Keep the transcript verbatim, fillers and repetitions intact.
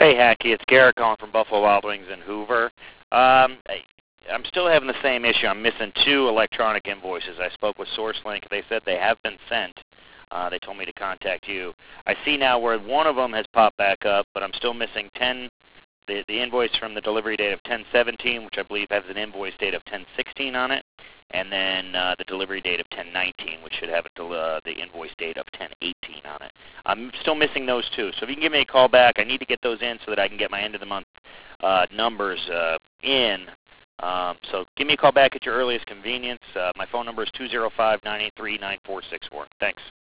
Hey, Hacky, it's Garrett calling from Buffalo Wild Wings in Hoover. Um, I, I'm still having the same issue. I'm missing two electronic invoices. I spoke with SourceLink. They said they have been sent. Uh, they told me to contact you. I see now where one of them has popped back up, but I'm still missing ten. The, the invoice from the delivery date of ten seventeen, which I believe has an invoice date of ten sixteen on it, and then uh, the delivery date of ten nineteen, which should have a del uh, the invoice date of ten eighteen on it. I'm still missing those two. So if you can give me a call back, I need to get those in so that I can get my end of the month uh, numbers uh, in. Um, so give me a call back at your earliest convenience. Uh, my phone number is two zero five, nine eight three, nine four six four. Thanks.